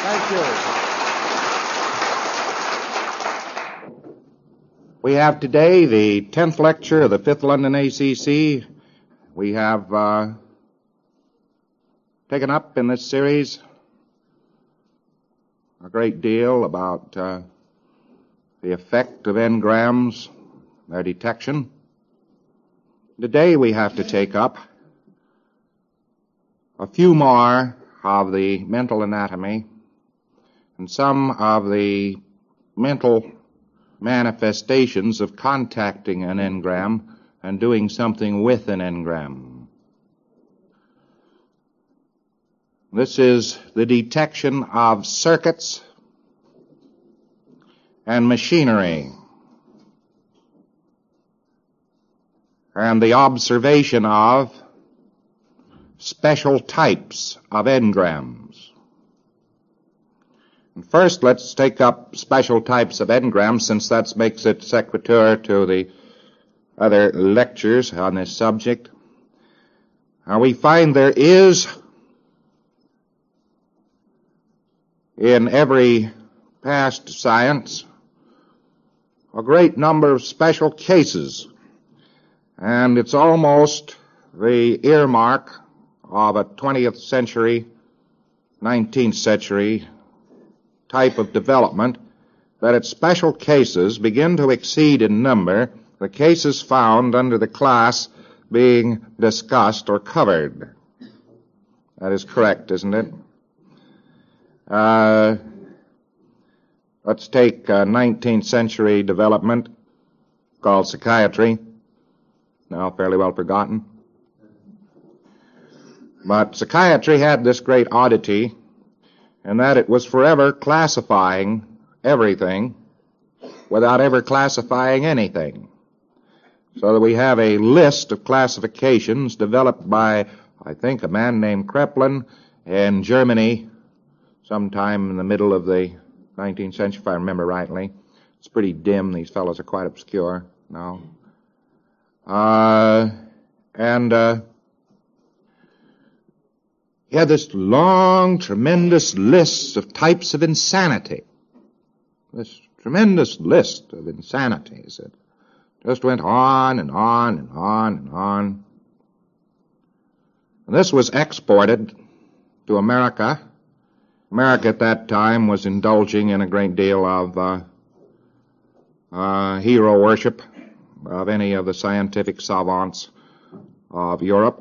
Thank you. We have today the 10th lecture of the 5th London ACC. We have taken up in this series a great deal about the effect of engrams, their detection. Today we have to take up a few more of the mental anatomy and some of the mental manifestations of contacting an engram and doing something with an engram. This is the detection of circuits and machinery and the observation of special types of engrams. And first, let's take up special types of engrams, since that makes it sequitur to the other lectures on this subject. We find there is in every past science a great number of special cases, and it's almost the earmark of a 20th century, 19th century type of development that its special cases begin to exceed in number the cases found under the class being discussed or covered. That is correct, isn't it? Let's take 19th century development called psychiatry, now fairly well forgotten. But psychiatry had this great oddity in that it was forever classifying everything without ever classifying anything. So that we have a list of classifications developed by, I think, a man named Kraepelin in Germany sometime in the middle of the 19th century, if I remember rightly. It's pretty dim. These fellows are quite obscure now. He had this long, tremendous list of types of insanity. This tremendous list of insanities that just went on and on and on and on. And this was exported to America. America at that time was indulging in a great deal of hero worship of any of the scientific savants of Europe,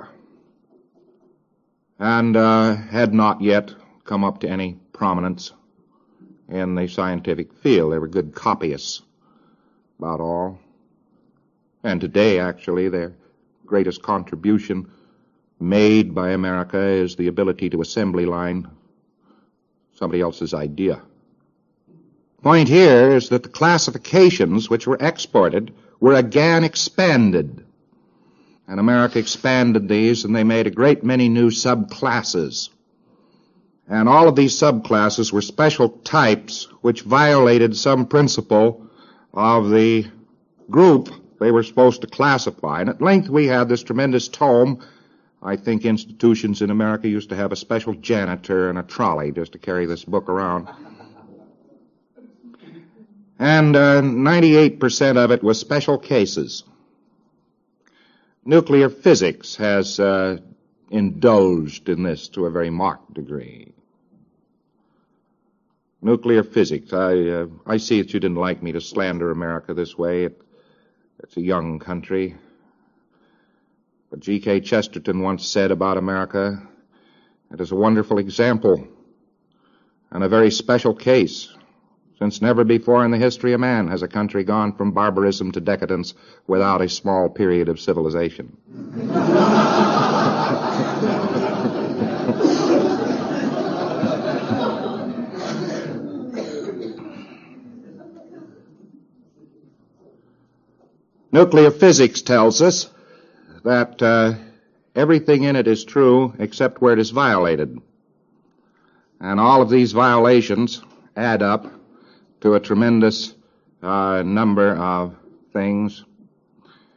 and had not yet come up to any prominence in the scientific field. They were good copyists, about all. And today, actually, their greatest contribution made by America is the ability to assembly line somebody else's idea. Point here is that the classifications which were exported were again expanded. And America expanded these, and they made a great many new subclasses. And all of these subclasses were special types which violated some principle of the group they were supposed to classify. And at length we had this tremendous tome. I think institutions in America used to have a special janitor and a trolley just to carry this book around. And 98% of it was special cases. Nuclear physics has indulged in this to a very marked degree. Nuclear physics. I see that you didn't like me to slander America this way. It's a young country. But G.K. Chesterton once said about America, it is a wonderful example and a very special case, since never before in the history of man has a country gone from barbarism to decadence without a small period of civilization. Nuclear physics tells us that everything in it is true except where it is violated. And all of these violations add up to a tremendous number of things.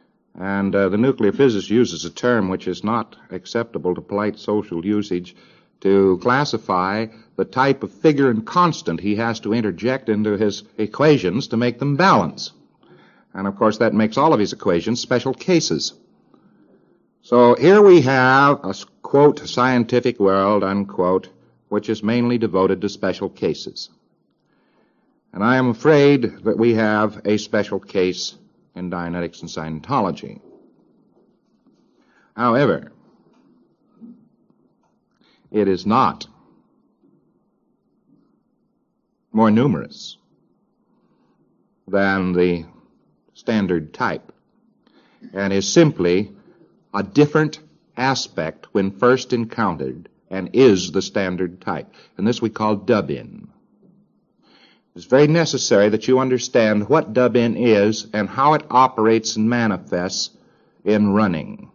And the nuclear physicist uses a term which is not acceptable to polite social usage. to classify the type of figure and constant he has to interject into his equations to make them balance. And of course that makes all of his equations special cases. So here we have a, quote, scientific world, unquote, which is mainly devoted to special cases. And I am afraid that we have a special case in Dianetics and Scientology. However, it is not more numerous than the standard type, and is simply a different aspect when first encountered, and is the standard type. And this we call dub-in. It's very necessary that you understand what dub-in is and how it operates and manifests in running.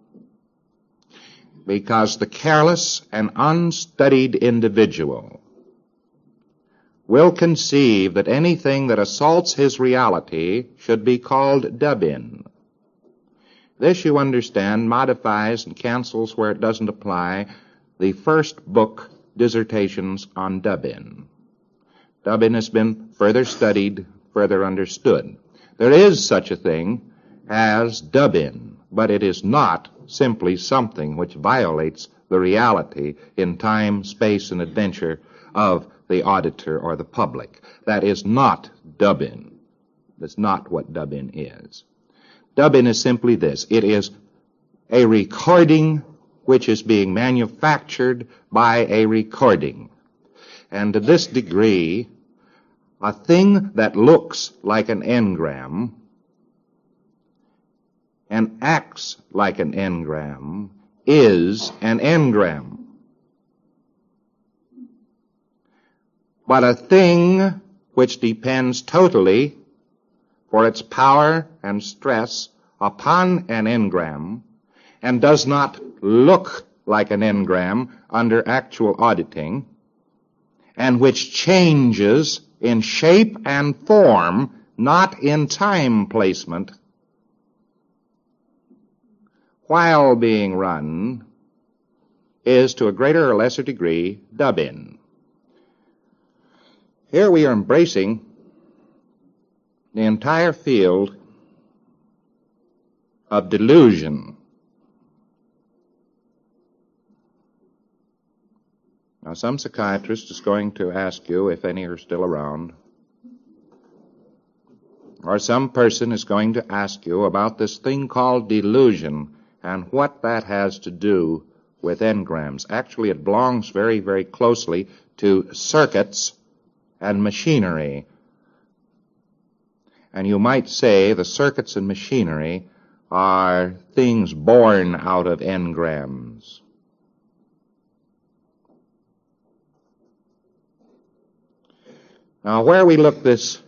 Because the careless and unstudied individual will conceive that anything that assaults his reality should be called dub-in. This, you understand, modifies and cancels where it doesn't apply the first book dissertations on dub-in. Dub-in has been further studied, further understood. There is such a thing as dub-in, but it is not simply something which violates the reality in time, space, and adventure of the auditor or the public. That is not dub-in. That's not what dub-in is. Dub-in is simply this. It is a recording which is being manufactured by a recording. And to this degree, a thing that looks like an engram and acts like an engram is an engram. But a thing which depends totally for its power and stress upon an engram and does not look like an engram under actual auditing, and which changes in shape and form, not in time placement, while being run, is to a greater or lesser degree dub-in. Here we are embracing the entire field of delusion. Now, some psychiatrist is going to ask you, if any are still around, or some person is going to ask you about this thing called delusion and what that has to do with engrams. Actually, it belongs very, very closely to circuits and machinery. And you might say the circuits and machinery are things born out of engrams. Now, where we look this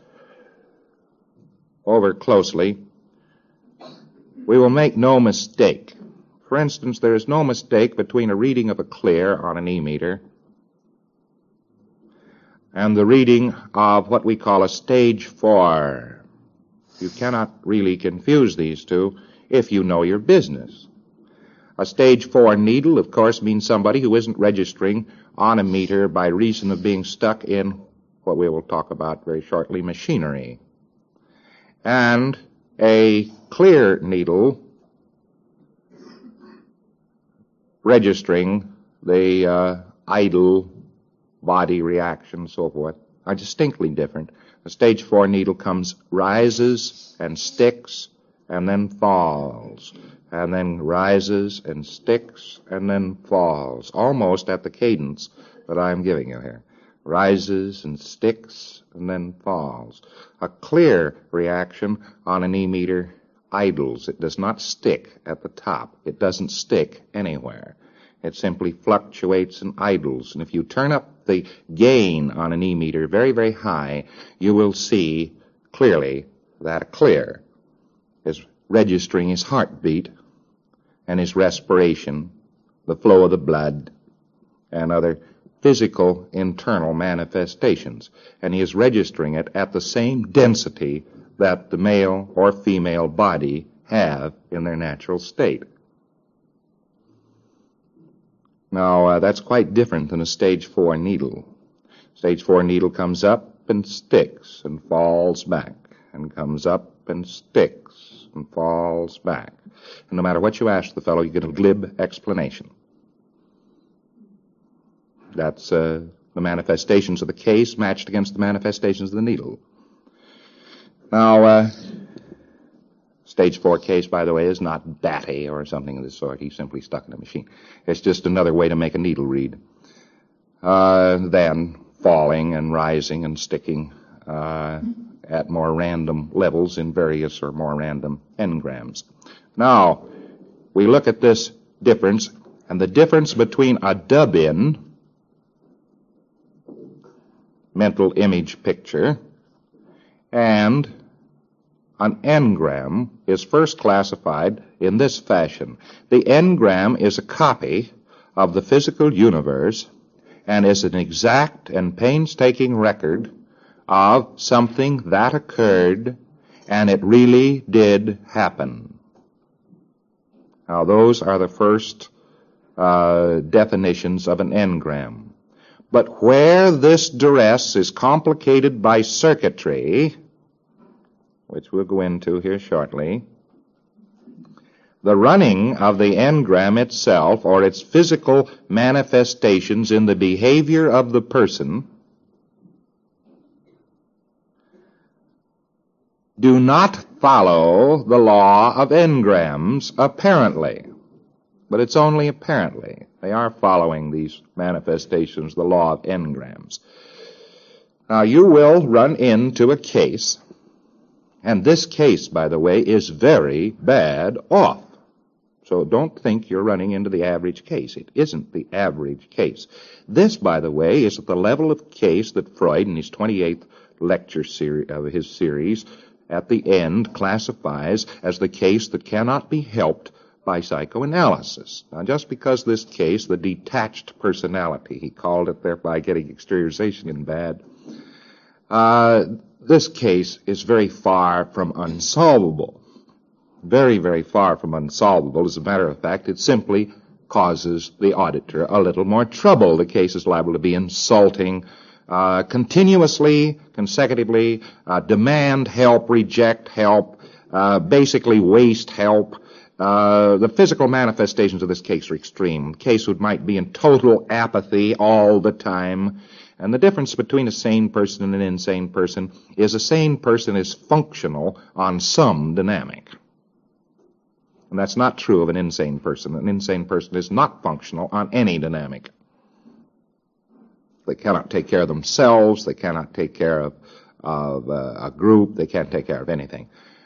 over closely, we will make no mistake. For instance, there is no mistake between a reading of a clear on an E-meter and the reading of what we call a stage 4. You cannot really confuse these two if you know your business. A stage 4 needle, of course, means somebody who isn't registering on a meter by reason of being stuck in what we will talk about very shortly, machinery. And a clear needle registering the idle body reaction, so forth, are distinctly different. The stage 4 needle rises and sticks and then falls, and then rises and sticks and then falls, almost at the cadence that I'm giving you here. Rises and sticks and then falls. A clear reaction on an E-meter idles. It does not stick at the top. It doesn't stick anywhere. It simply fluctuates and idles. And if you turn up the gain on an E-meter very, very high, you will see clearly that a clear is registering his heartbeat and his respiration, the flow of the blood, and other physical internal manifestations. And he is registering it at the same density that the male or female body have in their natural state. Now, that's quite different than a stage 4 needle. Stage 4 needle comes up and sticks and falls back, and comes up and sticks and falls back. And no matter what you ask the fellow, you get a glib explanation. That's the manifestations of the case matched against the manifestations of the needle. Now, stage 4 case, by the way, is not batty or something of the sort. He's simply stuck in a machine. It's just another way to make a needle read. Then falling and rising and sticking at more random levels in various or more random engrams. Now, we look at this difference, and the difference between a dub-in, mental image picture, and an engram is first classified in this fashion. The engram is a copy of the physical universe and is an exact and painstaking record of something that occurred, and it really did happen. Now, those are the first definitions of an engram. But where this duress is complicated by circuitry, which we'll go into here shortly, the running of the engram itself, or its physical manifestations in the behavior of the person, do not follow the law of engrams, apparently. But it's only apparently. They are following these manifestations, the law of engrams. Now, you will run into a case, and this case, by the way, is very bad off. So don't think you're running into the average case. It isn't the average case. This, by the way, is at the level of case that Freud, in his 28th lecture series of his series, at the end classifies as the case that cannot be helped by psychoanalysis. Now, just because this case, the detached personality, he called it, thereby getting exteriorization in bad, this case is very far from unsolvable. Very, very far from unsolvable. As a matter of fact, it simply causes the auditor a little more trouble. The case is liable to be insulting, continuously, consecutively, demand help, reject help, basically waste help. The physical manifestations of this case are extreme. The case might be in total apathy all the time. And the difference between a sane person and an insane person is a sane person is functional on some dynamic. And that's not true of an insane person. An insane person is not functional on any dynamic. They cannot take care of themselves. They cannot take care of a group. They can't take care of anything.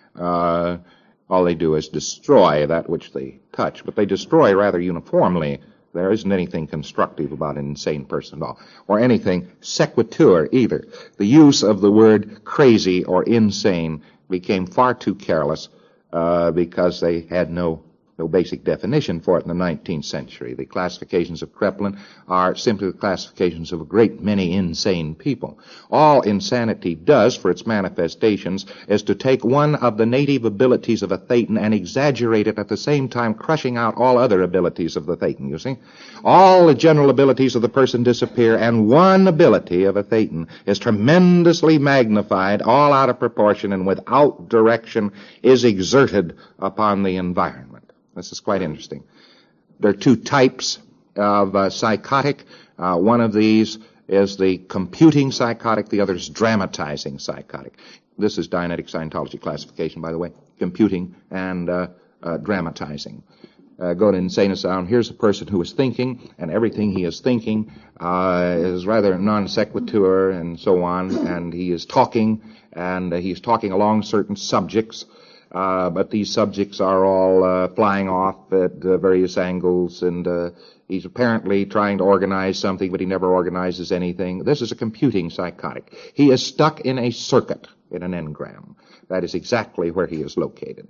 All they do is destroy that which they touch, but they destroy rather uniformly. There isn't anything constructive about an insane person at all, or anything sequitur either. The use of the word crazy or insane became far too careless because they had no basic definition for it in the 19th century. The classifications of Kraepelin are simply the classifications of a great many insane people. All insanity does for its manifestations is to take one of the native abilities of a Thetan and exaggerate it, at the same time crushing out all other abilities of the Thetan, you see. All the general abilities of the person disappear, and one ability of a Thetan is tremendously magnified, all out of proportion, and without direction is exerted upon the environment. This is quite interesting. There are two types of psychotic. One of these is the computing psychotic. The other is dramatizing psychotic. This is Dianetic Scientology classification, by the way, computing and dramatizing. Go to insane asylum. Here's a person who is thinking, and everything he is thinking is rather non sequitur and so on, and he is talking, and he's talking along certain subjects. But these subjects are all flying off at various angles, and he's apparently trying to organize something, but he never organizes anything. This is a computing psychotic. He is stuck in a circuit, in an engram. That is exactly where he is located.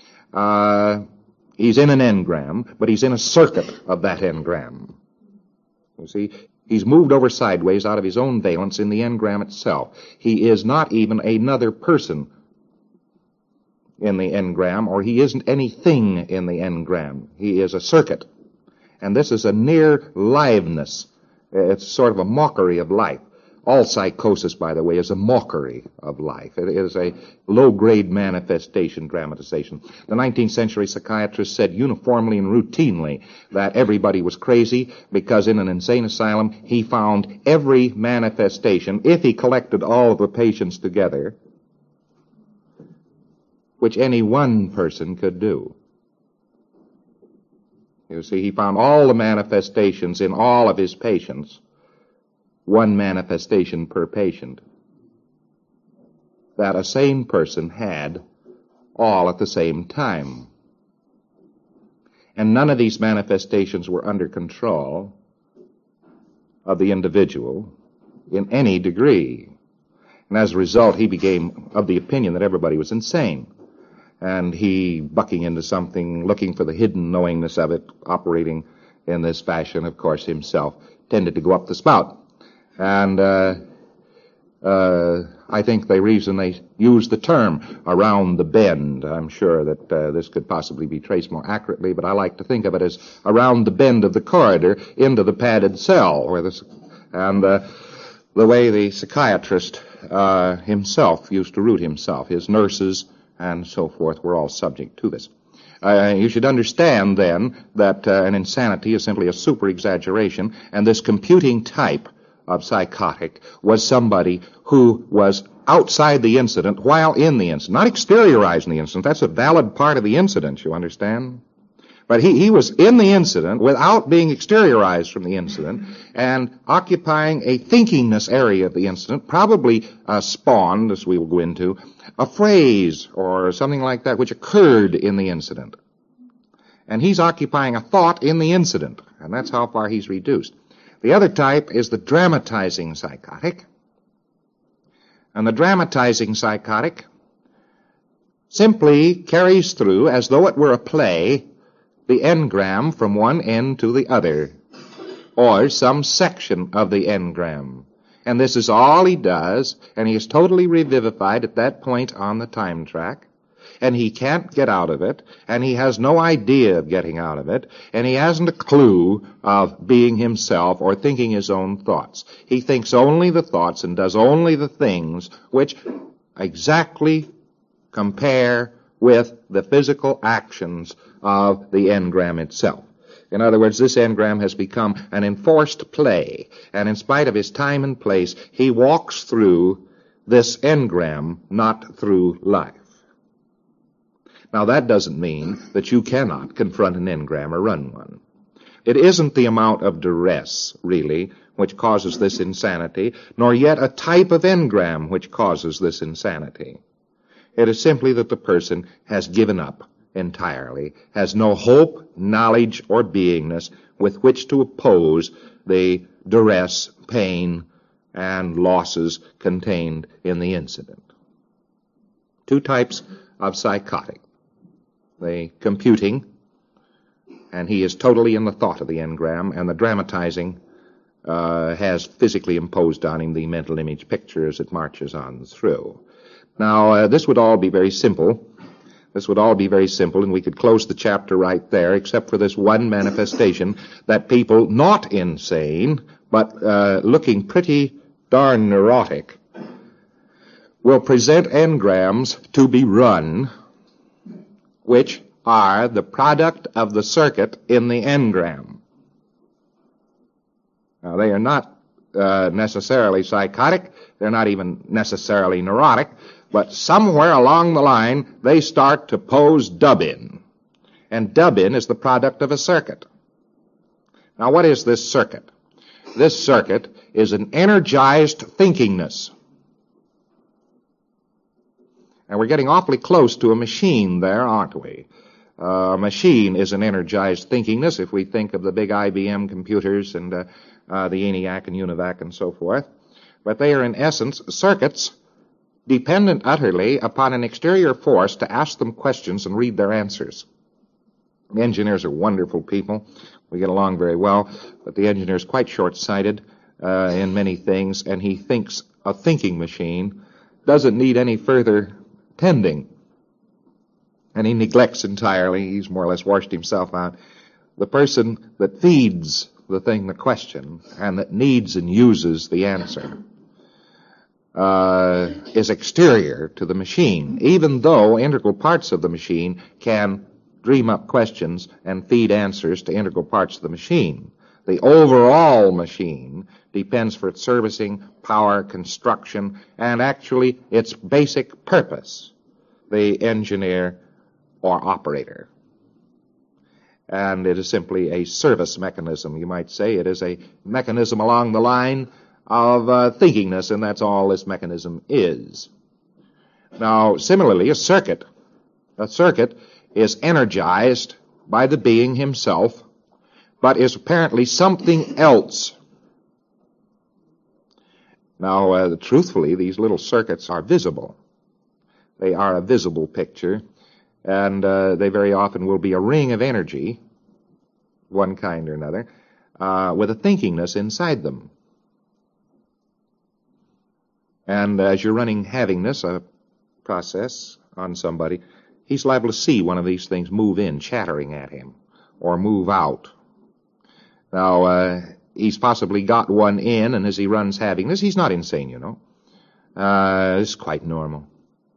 He's in an engram, but he's in a circuit of that engram. You see, he's moved over sideways out of his own valence in the engram itself. He is not even another person in the engram, or he isn't anything in the engram. He is a circuit. And this is a near liveness. It's sort of a mockery of life. All psychosis, by the way, is a mockery of life. It is a low-grade manifestation, dramatization. The 19th century psychiatrist said uniformly and routinely that everybody was crazy because in an insane asylum he found every manifestation, if he collected all of the patients together, which any one person could do. You see, he found all the manifestations in all of his patients, one manifestation per patient, that a sane person had all at the same time. And none of these manifestations were under control of the individual in any degree. And as a result, he became of the opinion that everybody was insane. And he, bucking into something, looking for the hidden knowingness of it, operating in this fashion, of course, himself, tended to go up the spout. And I think the reason they use the term around the bend, I'm sure that this could possibly be traced more accurately, but I like to think of it as around the bend of the corridor into the padded cell, where the way the psychiatrist himself used to root himself, his nurses and so forth were all subject to this. You should understand then that an insanity is simply a super exaggeration, and this computing type of psychotic was somebody who was outside the incident while in the incident, not exteriorizing the incident. That's a valid part of the incident, you understand? But he was in the incident without being exteriorized from the incident and occupying a thinkingness area of the incident, probably spawned, as we will go into, a phrase or something like that which occurred in the incident. And he's occupying a thought in the incident, and that's how far he's reduced. The other type is the dramatizing psychotic. And the dramatizing psychotic simply carries through, as though it were a play, the engram from one end to the other, or some section of the engram. And this is all he does, and he is totally revivified at that point on the time track, and he can't get out of it, and he has no idea of getting out of it, and he hasn't a clue of being himself or thinking his own thoughts. He thinks only the thoughts and does only the things which exactly compare with the physical actions of the engram itself. In other words, this engram has become an enforced play, and in spite of his time and place, he walks through this engram, not through life. Now, that doesn't mean that you cannot confront an engram or run one. It isn't the amount of duress, really, which causes this insanity, nor yet a type of engram which causes this insanity. It is simply that the person has given up entirely, has no hope, knowledge, or beingness with which to oppose the duress, pain, and losses contained in the incident. Two types of psychotic. The computing, and he is totally in the thought of the engram, and the dramatizing has physically imposed on him the mental image picture as it marches on through. Now, this would all be very simple. This would all be very simple, and we could close the chapter right there, except for this one manifestation that people not insane, but looking pretty darn neurotic, will present engrams to be run, which are the product of the circuit in the engram. Now, they are not necessarily psychotic. They're not even necessarily neurotic. But somewhere along the line, they start to pose dub-in. And dub-in is the product of a circuit. Now, what is this circuit? This circuit is an energized thinkingness. And we're getting awfully close to a machine there, aren't we? A machine is an energized thinkingness, if we think of the big IBM computers and the ENIAC and UNIVAC and so forth. But they are, in essence, circuits dependent utterly upon an exterior force to ask them questions and read their answers. The engineers are wonderful people. We get along very well, but the engineer is quite short-sighted in many things, and he thinks a thinking machine doesn't need any further tending. And he neglects entirely, he's more or less washed himself out, The person that feeds the thing, the question, and that needs and uses the answer, is exterior to the machine, even though integral parts of the machine can dream up questions and feed answers to integral parts of the machine. The overall machine depends for its servicing, power, construction, and actually its basic purpose, the engineer or operator. And it is simply a service mechanism, you might say. It is a mechanism along the line of thinkingness, and that's all this mechanism is. Now, similarly, a circuit is energized by the being himself, but is apparently something else. Now, truthfully, these little circuits are visible. They are a visible picture, and they very often will be a ring of energy, one kind or another, with a thinkingness inside them. And as you're running havingness, a process on somebody, he's liable to see one of these things move in, chattering at him, or move out. Now, he's possibly got one in, and as he runs havingness, he's not insane, you know. It's quite normal.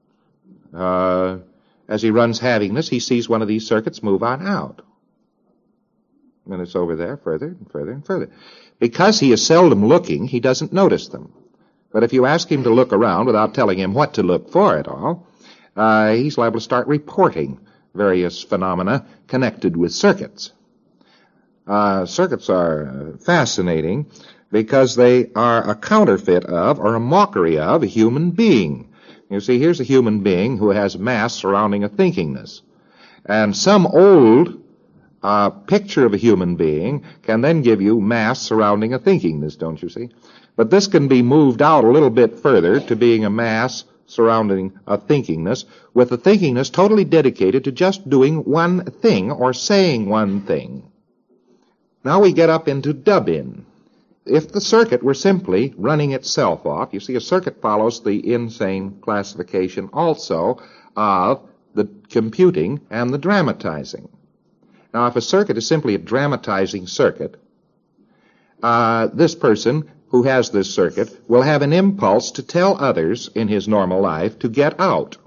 As he runs havingness, he sees one of these circuits move on out. And it's over there, further and further and further. Because he is seldom looking, he doesn't notice them. But if you ask him to look around without telling him what to look for at all, he's liable to start reporting various phenomena connected with circuits. Circuits are fascinating because they are a counterfeit of, or a mockery of, a human being. You see, here's a human being who has mass surrounding a thinkingness. And some old picture of a human being can then give you mass surrounding a thinkingness, don't you see? But this can be moved out a little bit further to being a mass surrounding a thinkingness, with the thinkingness totally dedicated to just doing one thing or saying one thing. Now we get up into dub-in. If the circuit were simply running itself off, you see, a circuit follows the insane classification also of the computing and the dramatizing. Now, if a circuit is simply a dramatizing circuit, this person who has this circuit will have an impulse to tell others in his normal life to get out.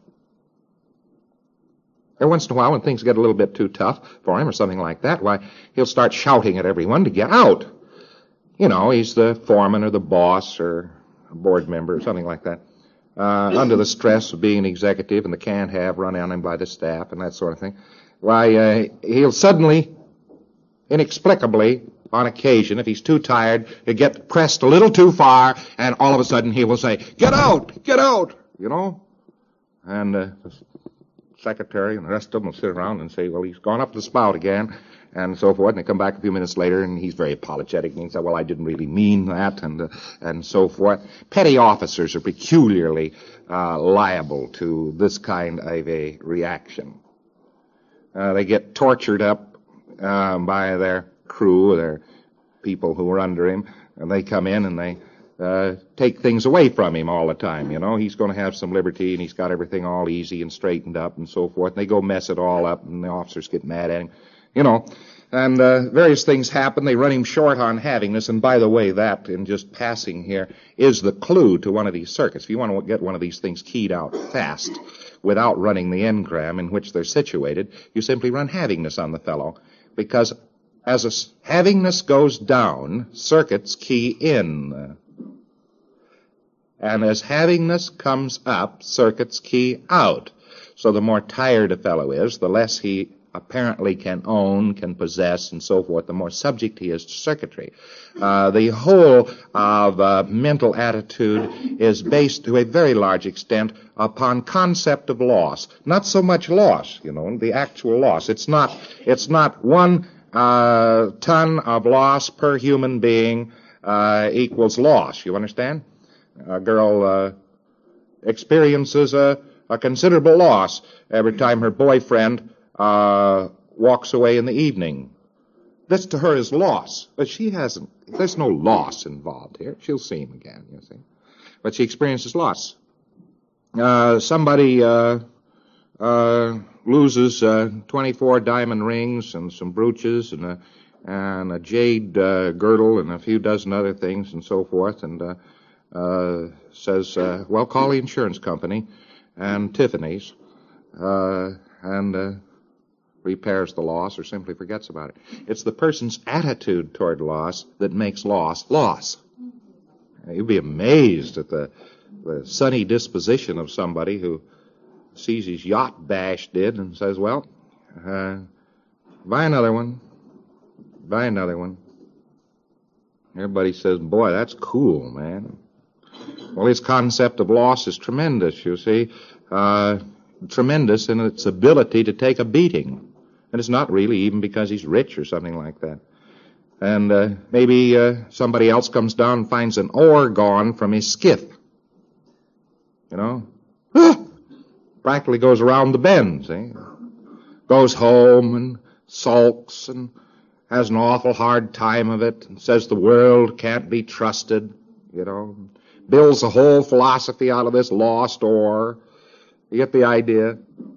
Every once in a while, when things get a little bit too tough for him or something like that, why, he'll start shouting at everyone to get out. You know, he's the foreman or the boss or a board member or something like that, under the stress of being an executive and the can't have run on him by the staff and that sort of thing. Why, he'll suddenly, inexplicably, on occasion, if he's too tired, he'll get pressed a little too far, and all of a sudden he will say, get out, you know? And the secretary and the rest of them will sit around and say, well, he's gone up the spout again, and so forth, and they come back a few minutes later, and he's very apologetic, and he said, well, I didn't really mean that, and so forth. Petty officers are peculiarly liable to this kind of a reaction. They get tortured up by their crew, their people who are under him, and they come in and they take things away from him all the time, you know. He's going to have some liberty, and he's got everything all easy and straightened up and so forth. And they go mess it all up, and the officers get mad at him, you know. And various things happen. They run him short on havingness, and by the way, that, in just passing here, is the clue to one of these circuits. If you want to get one of these things keyed out fast, without running the engram in which they're situated, you simply run havingness on the fellow, because as havingness goes down, circuits key in. And as havingness comes up, circuits key out. So the more tired a fellow is, the less he apparently can own, can possess, and so forth, the more subject he is to circuitry. The whole of mental attitude is based to a very large extent upon concept of loss. Not so much loss, you know, the actual loss. It's not 1 ton of loss per human being equals loss, you understand? A girl experiences a considerable loss every time her boyfriend walks away in the evening. This to her is loss, but there's no loss involved here. She'll see him again, you see. But she experiences loss. Somebody loses 24 diamond rings and some brooches and a jade girdle and a few dozen other things and so forth, and says, well, call the insurance company and Tiffany's, and repairs the loss or simply forgets about it. It's the person's attitude toward loss that makes loss loss. You'd be amazed at the sunny disposition of somebody who sees his yacht bashed in and says, well, buy another one. Buy another one. Everybody says, boy, that's cool, man. Well, his concept of loss is tremendous, you see. Tremendous in its ability to take a beating. And it's not really even because he's rich or something like that. And maybe somebody else comes down and finds an oar gone from his skiff. You know? Practically goes around the bend, see? Goes home and sulks and has an awful hard time of it and says the world can't be trusted, you know. Builds a whole philosophy out of this lost oar. You get the idea?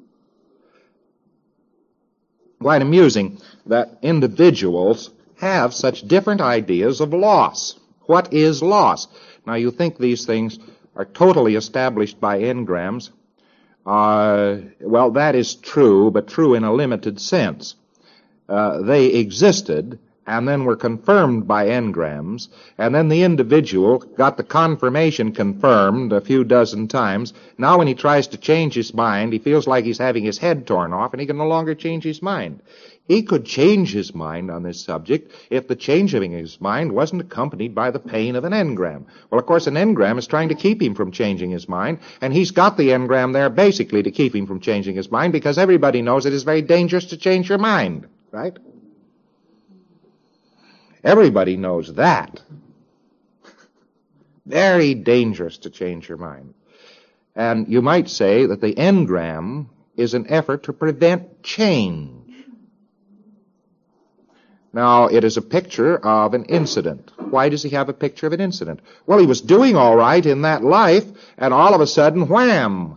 Quite amusing that individuals have such different ideas of loss. What is loss? Now, you think these things are totally established by engrams. Well, that is true, but true in a limited sense. They existed and then were confirmed by engrams, and then the individual got the confirmation confirmed a few dozen times. Now when he tries to change his mind, he feels like he's having his head torn off, and he can no longer change his mind. He could change his mind on this subject if the changing of his mind wasn't accompanied by the pain of an engram. Well, of course, an engram is trying to keep him from changing his mind, and he's got the engram there basically to keep him from changing his mind, because everybody knows it is very dangerous to change your mind, right? Everybody knows that. Very dangerous to change your mind. And you might say that the engram is an effort to prevent change. Now, it is a picture of an incident. Why does he have a picture of an incident? Well, he was doing all right in that life, and all of a sudden, wham!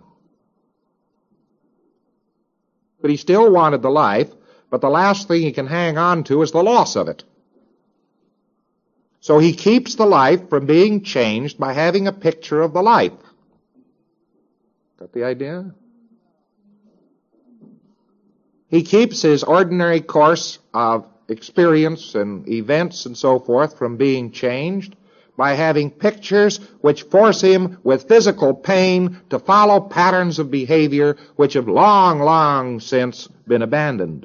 But he still wanted the life, but the last thing he can hang on to is the loss of it. So he keeps the life from being changed by having a picture of the life. Got the idea? He keeps his ordinary course of experience and events and so forth from being changed by having pictures which force him with physical pain to follow patterns of behavior which have long, long since been abandoned.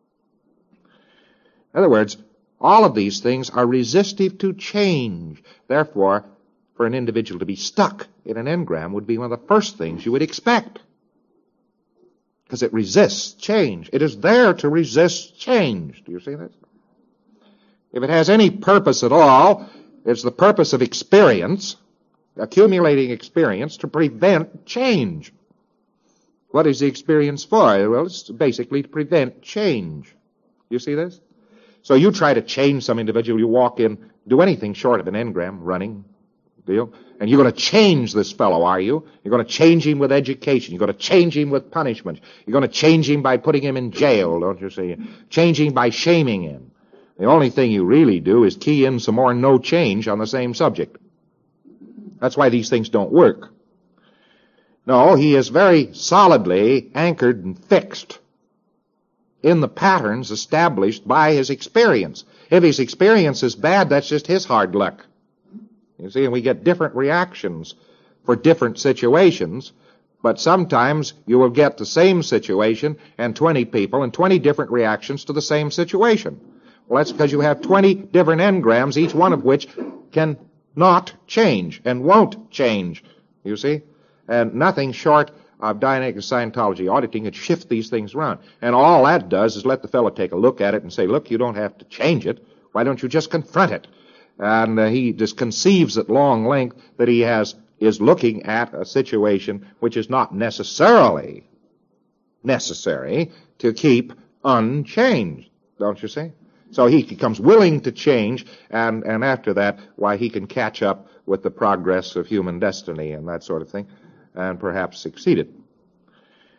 In other words, all of these things are resistive to change. Therefore, for an individual to be stuck in an engram would be one of the first things you would expect, because it resists change. It is there to resist change. Do you see that? If it has any purpose at all, it's the purpose of experience, accumulating experience to prevent change. What is the experience for? Well, it's basically to prevent change. You see this? So you try to change some individual, you walk in, do anything short of an engram, running, deal, and you're going to change this fellow, are you? You're going to change him with education. You're going to change him with punishment. You're going to change him by putting him in jail, don't you see? Change him by shaming him. The only thing you really do is key in some more no change on the same subject. That's why these things don't work. No, he is very solidly anchored and fixed in the patterns established by his experience. If his experience is bad, that's just his hard luck. You see, and we get different reactions for different situations, but sometimes you will get the same situation and 20 people and 20 different reactions to the same situation. Well, that's because you have 20 different engrams, each one of which can not change and won't change, you see, and nothing short of Dianetics Scientology auditing could shift these things around. And all that does is let the fellow take a look at it and say, look, you don't have to change it. Why don't you just confront it? And he just conceives at long length that he is looking at a situation which is not necessarily necessary to keep unchanged, don't you see? So he becomes willing to change, and after that, why, he can catch up with the progress of human destiny and that sort of thing, and perhaps succeed it.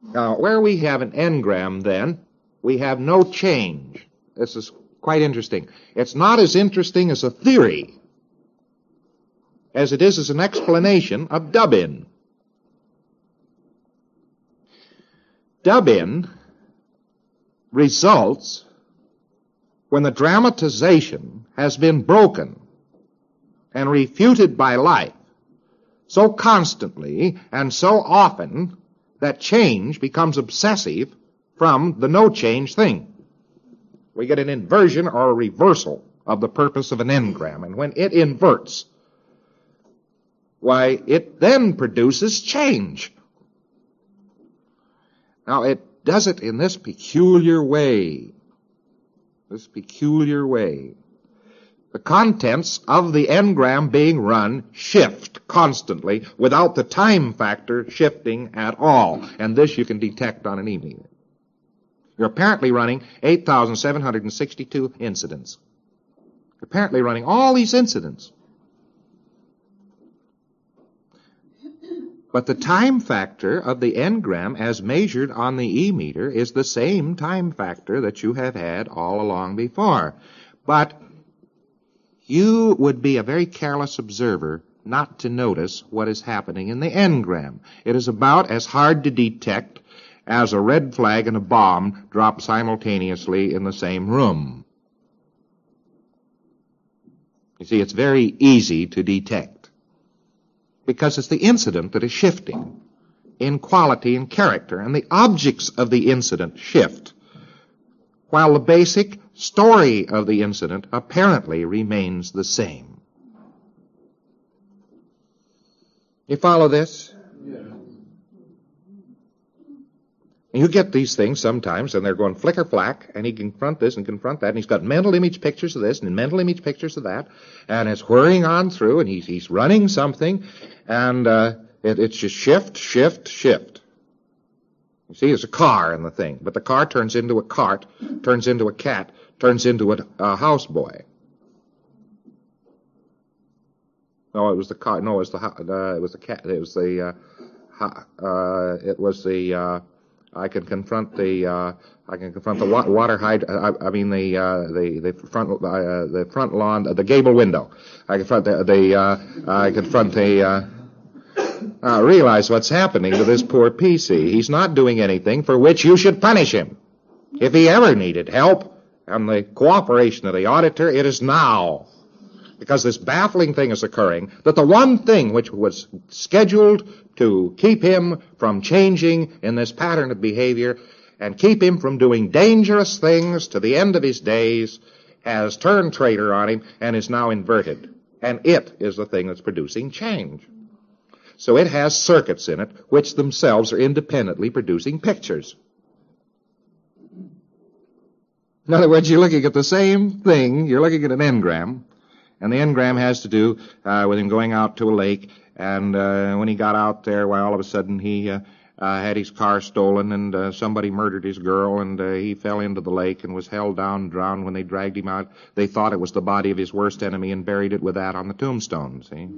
Now, where we have an n-gram, then, we have no change. This is quite interesting. It's not as interesting as a theory as it is as an explanation of dub-in. Dub-in results when the dramatization has been broken and refuted by life so constantly and so often that change becomes obsessive from the no-change thing. We get an inversion or a reversal of the purpose of an n-gram, and when it inverts, why, it then produces change. Now, it does it in this peculiar way. This peculiar way. The contents of the n-gram being run shift constantly without the time factor shifting at all. And this you can detect on an e-meter. You're apparently running 8,762 incidents. You're apparently running all these incidents. But the time factor of the n-gram as measured on the e-meter is the same time factor that you have had all along before. But you would be a very careless observer not to notice what is happening in the n-gram. It is about as hard to detect as a red flag and a bomb dropped simultaneously in the same room. You see, it's very easy to detect because it's the incident that is shifting in quality and character, and the objects of the incident shift, while the basic story of the incident apparently remains the same. You follow this? Yeah. You get these things sometimes, and they're going flicker-flack, and he can confront this and confront that, and he's got mental image pictures of this and mental image pictures of that, and it's whirring on through, and he's running something, and it's just shift, shift, shift. You see, there's a car in the thing, but the car turns into a cart, turns into a cat, turns into a houseboy. No, it was the car. No, it was the cat. It was the. It was the. I can confront the water hydrant. I mean the front lawn, the gable window. I confront I confront the. Realize what's happening to this poor PC. He's not doing anything for which you should punish him. If he ever needed help and the cooperation of the auditor, it is now. Because this baffling thing is occurring, that the one thing which was scheduled to keep him from changing in this pattern of behavior and keep him from doing dangerous things to the end of his days has turned traitor on him and is now inverted. And it is the thing that's producing change. So it has circuits in it which themselves are independently producing pictures. In other words, you're looking at the same thing. You're looking at an n-gram, and the n-gram has to do with him going out to a lake, and when he got out there, why, all of a sudden he had his car stolen, and somebody murdered his girl, and he fell into the lake and was held down, drowned. When they dragged him out, they thought it was the body of his worst enemy and buried it with that on the tombstone, see?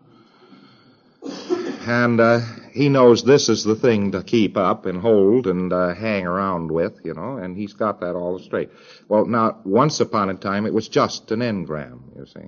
And he knows this is the thing to keep up and hold and hang around with, you know, and he's got that all straight. Well, now, once upon a time, it was just an n-gram, you see.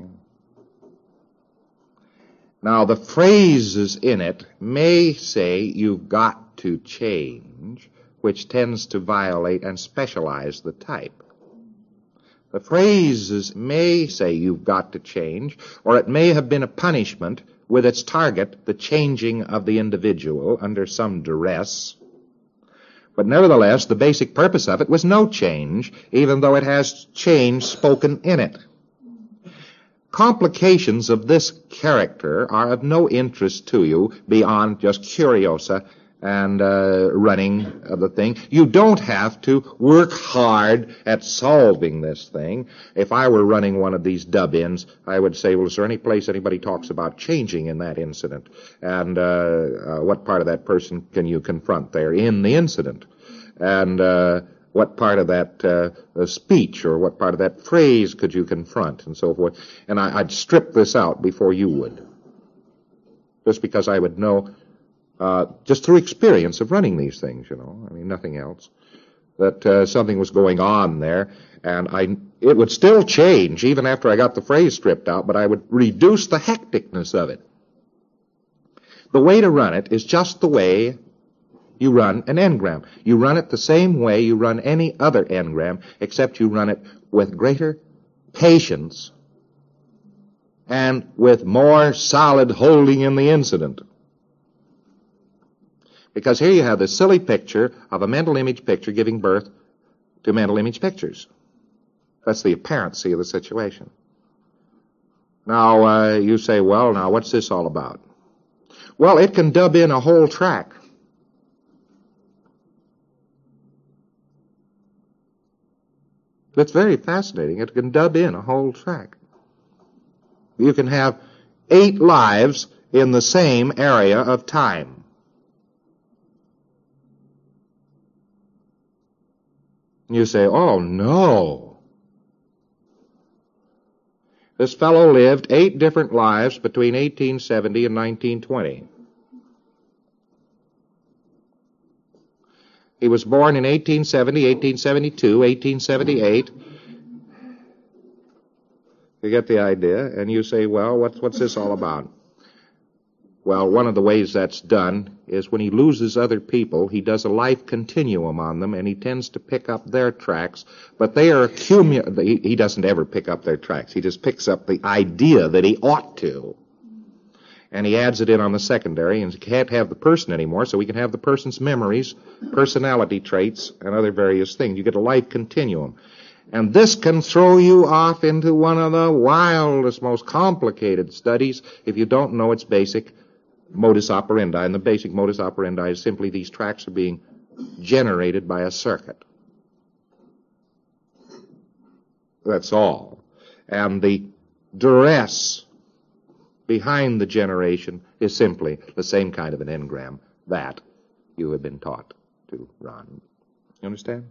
Now, the phrases in it may say you've got to change, which tends to violate and specialize the type. The phrases may say you've got to change, or it may have been a punishment with its target, the changing of the individual under some duress. But nevertheless, the basic purpose of it was no change, even though it has change spoken in it. Complications of this character are of no interest to you beyond just curiosa and running of the thing. You don't have to work hard at solving this thing. If I were running one of these dub-ins, I would say, well, is there any place anybody talks about changing in that incident? And what part of that person can you confront there in the incident? And what part of that speech or what part of that phrase could you confront, and so forth. And I'd strip this out before you would, just because I would know just through experience of running these things, I mean, nothing else, that something was going on there, and it would still change even after I got the phrase stripped out, but I would reduce the hecticness of it. The way to run it is just the way you run an n-gram. You run it the same way you run any other n-gram, except you run it with greater patience and with more solid holding in the incident. Because here you have this silly picture of a mental image picture giving birth to mental image pictures. That's the apparency of the situation. Now, you say, well, now, what's this all about? Well, it can dub in a whole track. It's very fascinating. It can dub in a whole track. You can have 8 lives in the same area of time. You say, oh, no. This fellow lived 8 different lives between 1870 and 1920. He was born in 1870, 1872, 1878. You get the idea, and you say, well, what's this all about? Well, one of the ways that's done is when he loses other people, he does a life continuum on them, and he tends to pick up their tracks, but they are he doesn't ever pick up their tracks. He just picks up the idea that he ought to, and he adds it in on the secondary, and he can't have the person anymore, so he can have the person's memories, personality traits, and other various things. You get a life continuum. And this can throw you off into one of the wildest, most complicated studies if you don't know its basic modus operandi. And the basic modus operandi is simply these tracks are being generated by a circuit. That's all. And the duress behind the generation is simply the same kind of an n-gram that you have been taught to run. You understand?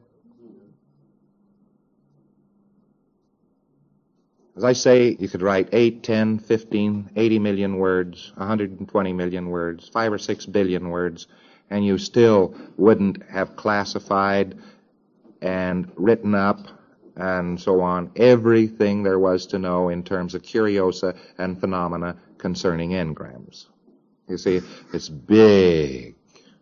As I say, you could write 8, 10, 15, 80 million words, 120 million words, 5 or 6 billion words, and you still wouldn't have classified and written up and so on everything there was to know in terms of curiosa and phenomena concerning n-grams. You see, it's big.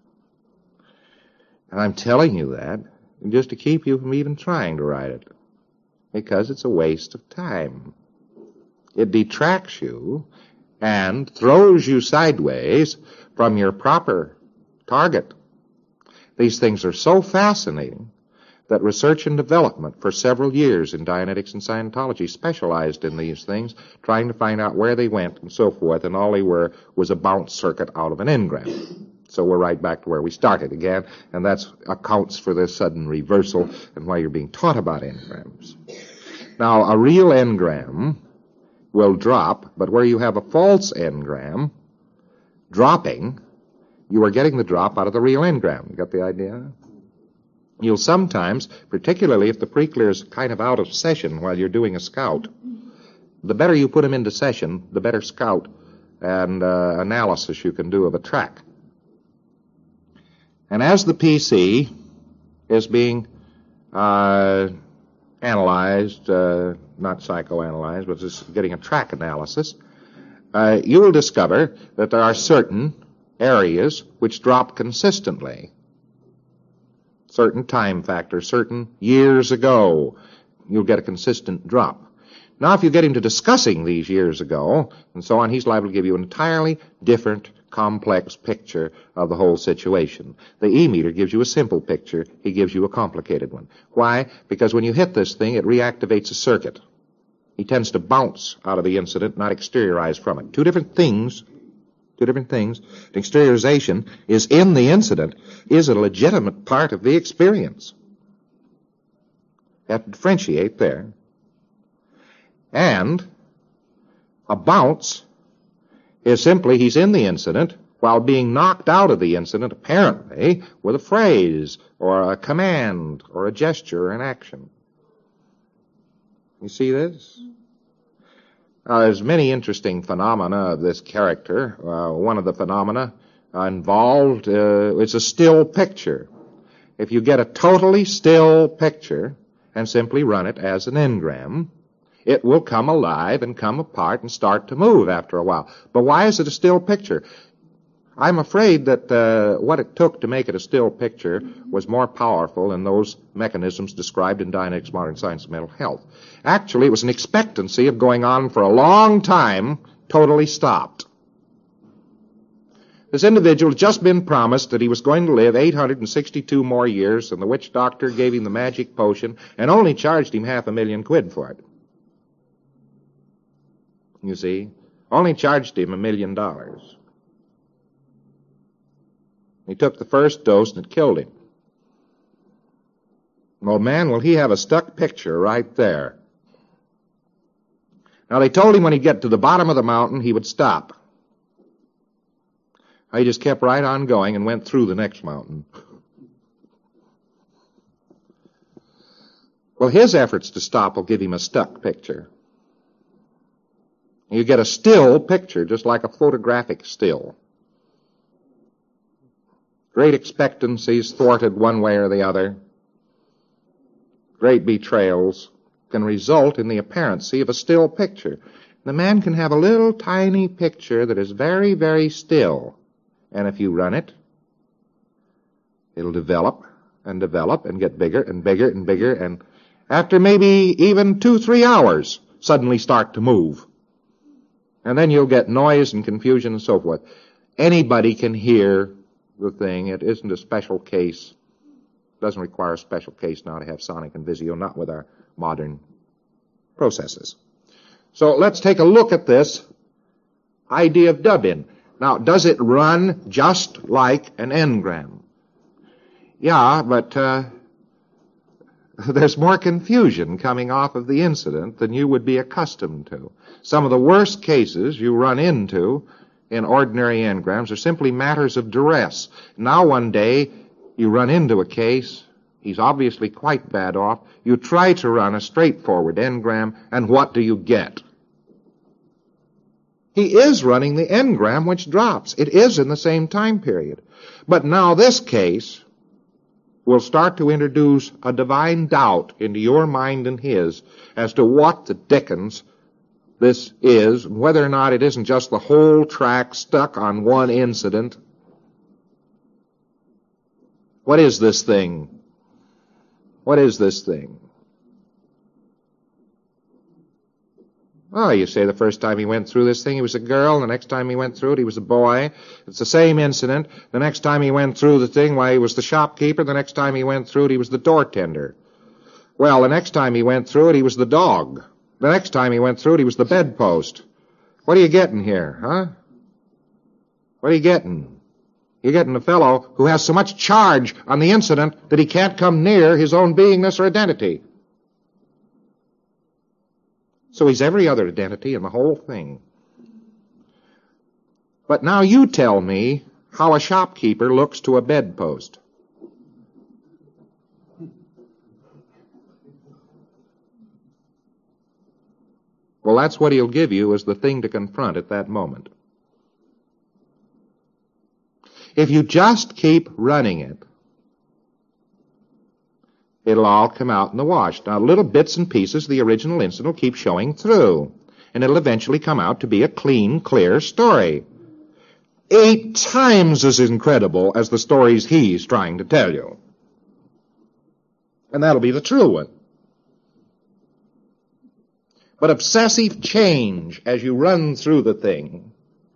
And I'm telling you that just to keep you from even trying to write it, because it's a waste of time. It detracts you and throws you sideways from your proper target. These things are so fascinating that research and development for several years in Dianetics and Scientology specialized in these things, trying to find out where they went and so forth, and all they were was a bounce circuit out of an n-gram. So we're right back to where we started again, and that accounts for this sudden reversal and why you're being taught about n-grams. Now, a real n-gram will drop, but where you have a false n-gram dropping, you are getting the drop out of the real n-gram. You got the idea? You'll sometimes, particularly if the pre-clear is kind of out of session while you're doing a scout, the better you put them into session, the better scout and analysis you can do of a track. And as the PC is being analyzed, not psychoanalyzed, but just getting a track analysis, you will discover that there are certain areas which drop consistently. Certain time factors, certain years ago, you'll get a consistent drop. Now, if you get into discussing these years ago and so on, he's liable to give you an entirely different, complex picture of the whole situation. The E-meter gives you a simple picture. He gives you a complicated one. Why? Because when you hit this thing, it reactivates a circuit. He tends to bounce out of the incident, not exteriorize from it. Two different things. The exteriorization is in the incident, is a legitimate part of the experience. You have to differentiate there. And a bounce is simply he's in the incident while being knocked out of the incident, apparently, with a phrase or a command or a gesture or an action. You see this? There's many interesting phenomena of this character. One of the phenomena involved. It's a still picture. If you get a totally still picture and simply run it as an engram, it will come alive and come apart and start to move after a while. But why is it a still picture? I'm afraid that what it took to make it a still picture was more powerful than those mechanisms described in Dianetics, Modern Science of Mental Health. Actually, it was an expectancy of going on for a long time, totally stopped. This individual had just been promised that he was going to live 862 more years, and the witch doctor gave him the magic potion and only charged him $500,000 for it. You see? Only charged him $1 million. He took the first dose and it killed him. Oh man, will he have a stuck picture right there. Now they told him when he'd get to the bottom of the mountain he would stop. He just kept right on going and went through the next mountain. Well, his efforts to stop will give him a stuck picture. You get a still picture, just like a photographic still. Great expectancies thwarted one way or the other. Great betrayals can result in the apparency of a still picture. The man can have a little tiny picture that is very, very still. And if you run it, it'll develop and get bigger and bigger and bigger, and after maybe even 2-3 hours, suddenly start to move. And then you'll get noise and confusion and so forth. Anybody can hear the thing. It isn't a special case. It doesn't require a special case now to have sonic and visio, not with our modern processes. So let's take a look at this idea of dub-in. Now, does it run just like an engram? Yeah, but there's more confusion coming off of the incident than you would be accustomed to. Some of the worst cases you run into in ordinary engrams are simply matters of duress. Now one day you run into a case, he's obviously quite bad off, you try to run a straightforward engram, and what do you get? He is running the engram which drops. It is in the same time period. But now this case will start to introduce a divine doubt into your mind and his as to what the dickens this is, and whether or not it isn't just the whole track stuck on one incident. What is this thing? What is this thing? Oh, you say the first time he went through this thing he was a girl, the next time he went through it he was a boy. It's the same incident. The next time he went through the thing, why, he was the shopkeeper. The next time he went through it he was the door tender. Well, the next time he went through it he was the dog. The next time he went through it he was the bedpost. What are you getting here, huh? What are you getting? You're getting a fellow who has so much charge on the incident that he can't come near his own beingness or identity. So he's every other identity in the whole thing. But now you tell me how a shopkeeper looks to a bedpost. Well, that's what he'll give you as the thing to confront at that moment. If you just keep running it, it'll all come out in the wash. Now, little bits and pieces of the original incident will keep showing through, and it'll eventually come out to be a clean, clear story. 8 times as incredible as the stories he's trying to tell you. And that'll be the true one. But obsessive change as you run through the thing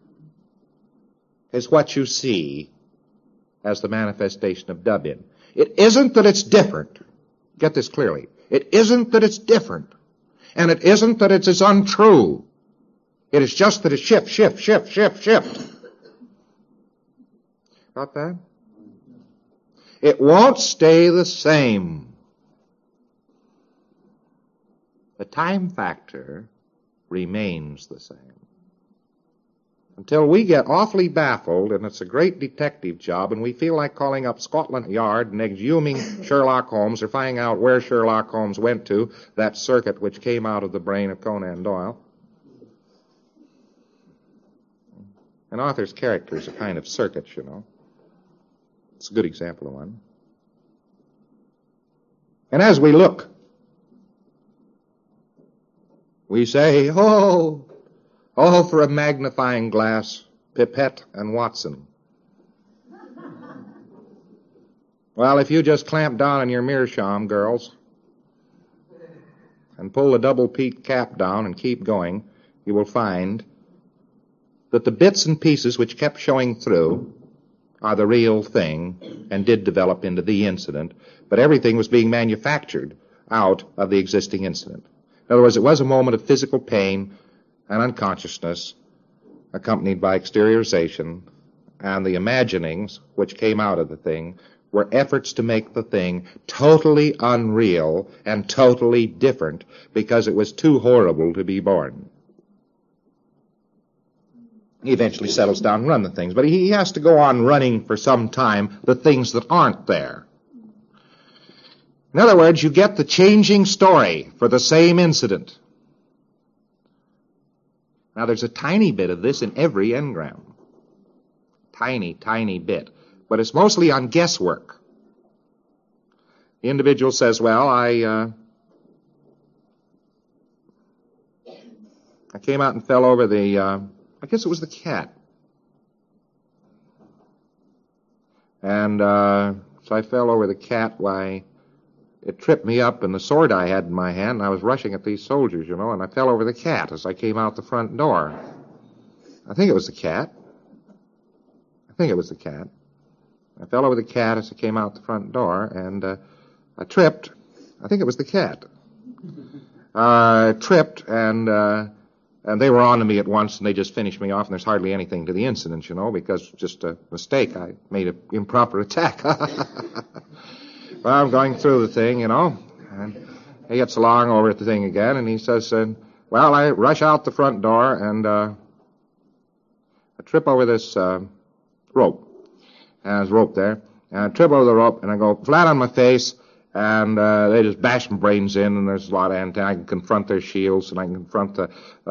is what you see as the manifestation of dub-in. It isn't that it's different. Get this clearly. It isn't that it's different. And it isn't that it's as untrue. It is just that it's shift. Got that? It won't stay the same. The time factor remains the same. Until we get awfully baffled, and it's a great detective job, and we feel like calling up Scotland Yard and exhuming Sherlock Holmes or finding out where Sherlock Holmes went to, that circuit which came out of the brain of Conan Doyle. An author's character is a kind of circuit, you know. It's a good example of one. And as we look, we say, oh, for a magnifying glass, Pipette and Watson. Well, if you just clamp down on your meerschaum, girls, and pull the double-peaked cap down and keep going, you will find that the bits and pieces which kept showing through are the real thing and did develop into the incident, but everything was being manufactured out of the existing incident. In other words, it was a moment of physical pain and unconsciousness accompanied by exteriorization, and the imaginings which came out of the thing were efforts to make the thing totally unreal and totally different because it was too horrible to be born. He eventually settles down and runs the things, but he has to go on running for some time the things that aren't there. In other words, you get the changing story for the same incident. Now, there's a tiny bit of this in every engram. Tiny, tiny bit. But it's mostly on guesswork. The individual says, well, I came out and fell over the, I guess it was the cat. And so I fell over the cat. Why, it tripped me up, and the sword I had in my hand, and I was rushing at these soldiers, you know, and I fell over the cat as I came out the front door. I think it was the cat. I fell over the cat as I came out the front door, and I tripped. I think it was the cat. I tripped, and they were on to me at once, and they just finished me off, and there's hardly anything to the incident, you know, because just a mistake. I made an improper attack. Well, I'm going through the thing, you know, and he gets along over at the thing again, and he says, well, I rush out the front door, and I trip over this rope. And there's a rope there. And I trip over the rope, and I go flat on my face, and they just bash my brains in, and there's a lot of antenna. I can confront their shields, and I can confront the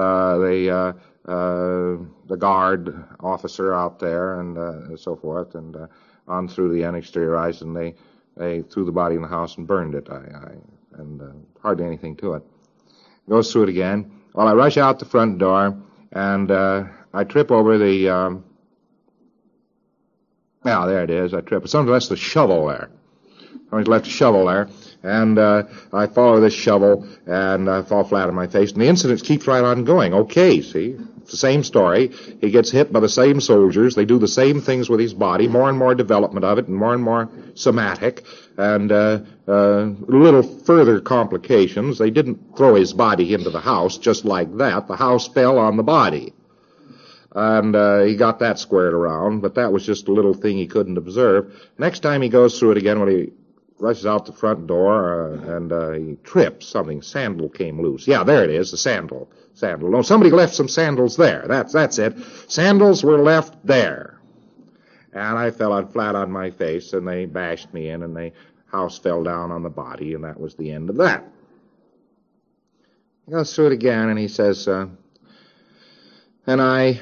guard officer out there, and so forth, and on through the unexteriorized, and they threw the body in the house and burned it. And hardly anything to it. Goes through it again. Well, I rush out the front door, and I trip over the... Now, there it is. I trip. Somebody left the shovel there. And I follow this shovel, and I fall flat on my face, and the incident keeps right on going. Okay, see? It's the same story. He gets hit by the same soldiers. They do the same things with his body, more and more development of it, and more somatic, and little further complications. They didn't throw his body into the house just like that. The house fell on the body. And he got that squared around, but that was just a little thing he couldn't observe. Next time he goes through it again, when he rushes out the front door, and he trips, something, sandal came loose. Yeah, there it is, the sandal. No, somebody left some sandals there. That's it. Sandals were left there. And I fell flat on my face, and they bashed me in, and the house fell down on the body, and that was the end of that. He goes through it again, and he says, and I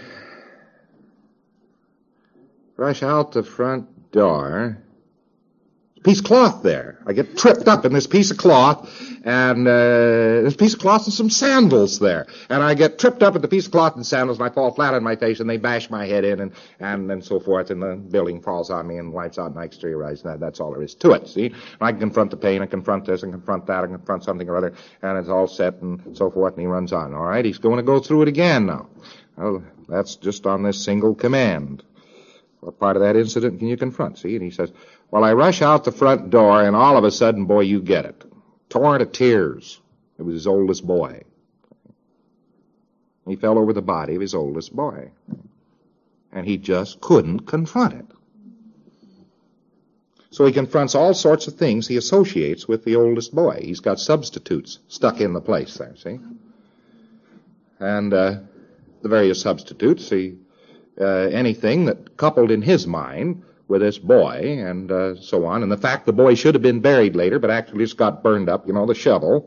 rush out the front door. Piece of cloth there. I get tripped up in this piece of cloth, and this piece of cloth and some sandals there. And I get tripped up at the piece of cloth and sandals, and I fall flat on my face, and they bash my head in, and so forth, and the building falls on me and wipes out, and I exteriorize, and that's all there is to it, see? And I can confront the pain, I confront this, and confront that, and confront something or other, and it's all set, and so forth, and he runs on. All right, he's going to go through it again now. Well, that's just on this single command. What part of that incident can you confront, see? And he says, well, I rush out the front door, and all of a sudden, boy, you get it. Torrent of tears. It was his oldest boy. He fell over the body of his oldest boy. And he just couldn't confront it. So he confronts all sorts of things he associates with the oldest boy. He's got substitutes stuck in the place there, see? And the various substitutes, anything that coupled in his mind with this boy, and so on, and the fact the boy should have been buried later, but actually just got burned up, you know, the shovel.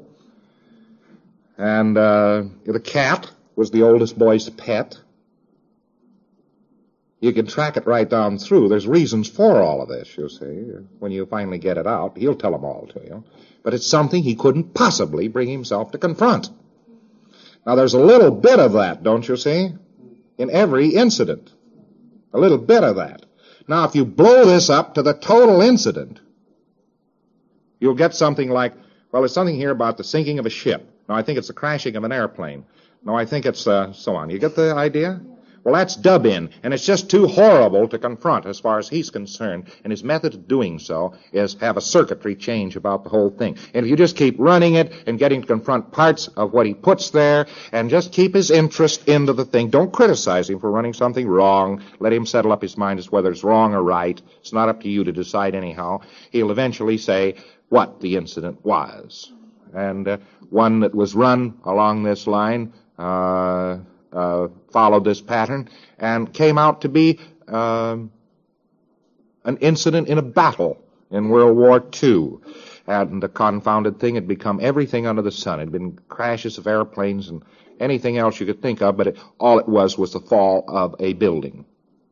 And the cat was the oldest boy's pet. You can track it right down through. There's reasons for all of this, you see. When you finally get it out, he'll tell them all to you. But it's something he couldn't possibly bring himself to confront. Now, there's a little bit of that, don't you see, in every incident. A little bit of that. Now, if you blow this up to the total incident, you'll get something like, well, there's something here about the sinking of a ship. No, I think it's the crashing of an airplane. No, I think it's so on. You get the idea? Well, that's dub-in, and it's just too horrible to confront as far as he's concerned, and his method of doing so is have a circuitry change about the whole thing. And if you just keep running it and getting to confront parts of what he puts there and just keep his interest into the thing, don't criticize him for running something wrong. Let him settle up his mind as whether it's wrong or right. It's not up to you to decide anyhow. He'll eventually say what the incident was. And one that was run along this line followed this pattern and came out to be an incident in a battle in World War II. And the confounded thing had become everything under the sun. It had been crashes of airplanes and anything else you could think of, but all it was the fall of a building.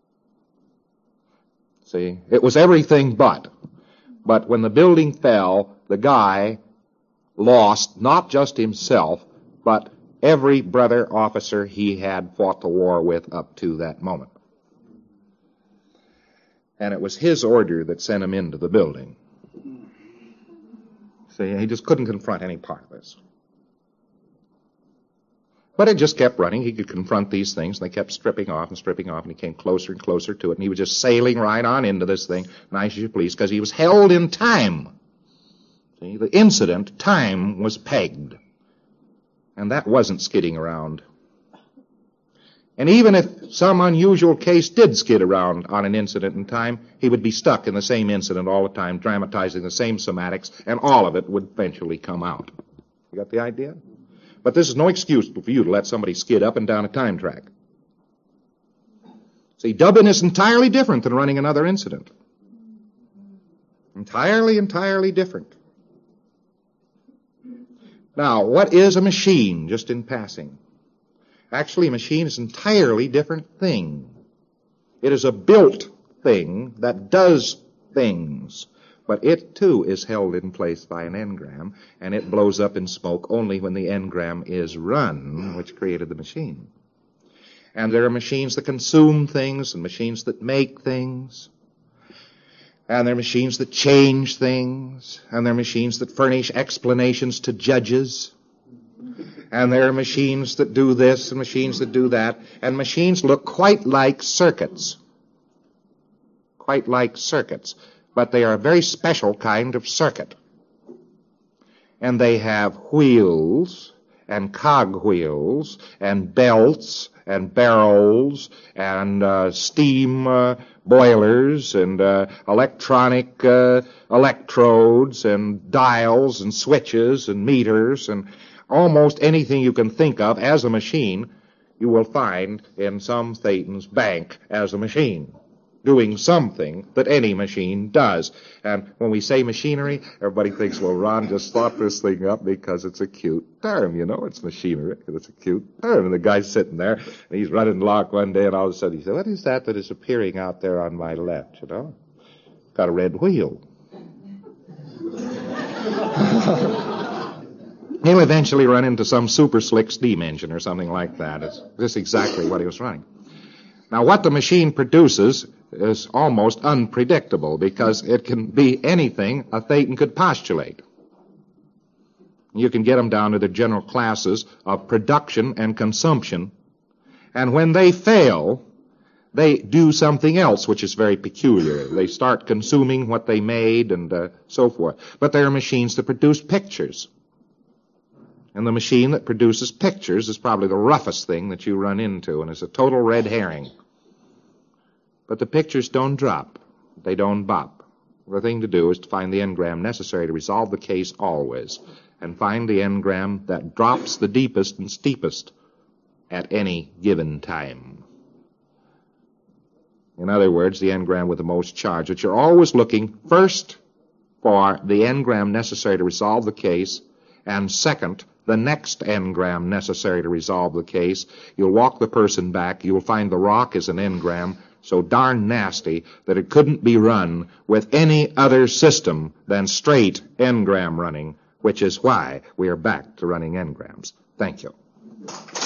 See, it was everything but. But when the building fell, the guy lost not just himself, but every brother officer he had fought the war with up to that moment. And it was his order that sent him into the building. See, he just couldn't confront any part of this. But it just kept running. He could confront these things, and they kept stripping off, and he came closer and closer to it, and he was just sailing right on into this thing, nice as you please, because he was held in time. See, the incident, time was pegged. And that wasn't skidding around. And even if some unusual case did skid around on an incident in time, he would be stuck in the same incident all the time, dramatizing the same somatics, and all of it would eventually come out. You got the idea? But this is no excuse for you to let somebody skid up and down a time track. See, dub-in is entirely different than running another incident. Entirely different. Now, what is a machine, just in passing? Actually, a machine is an entirely different thing. It is a built thing that does things. But it, too, is held in place by an engram, and it blows up in smoke only when the engram is run, which created the machine. And there are machines that consume things and machines that make things. And there are machines that change things, and there are machines that furnish explanations to judges, and there are machines that do this and machines that do that, and machines look quite like circuits. But they are a very special kind of circuit. And they have wheels, and cog wheels, and belts, and barrels, and steam boilers, and electronic electrodes, and dials, and switches, and meters, and almost anything you can think of as a machine, you will find in some Thaden's bank as a machine, doing something that any machine does. And when we say machinery, everybody thinks, well, Ron just thought this thing up because it's a cute term, you know, it's machinery, it's a cute term. And the guy's sitting there, and he's running along one day, and all of a sudden he said, what is that is appearing out there on my left, you know? Got a red wheel. He'll eventually run into some super slick steam engine or something like that. It's just exactly what he was running. Now, what the machine produces is almost unpredictable because it can be anything a Thetan could postulate. You can get them down to the general classes of production and consumption. And when they fail, they do something else which is very peculiar. They start consuming what they made and so forth. But there are machines that produce pictures. And the machine that produces pictures is probably the roughest thing that you run into, and it's a total red herring. But the pictures don't drop. They don't bop. The thing to do is to find the engram necessary to resolve the case always, and find the engram that drops the deepest and steepest at any given time. In other words, the engram with the most charge. But you're always looking first for the engram necessary to resolve the case, and second, the next engram necessary to resolve the case. You'll walk the person back. You'll find the rock is an engram so darn nasty that it couldn't be run with any other system than straight n-gram running, which is why we are back to running n-grams. Thank you.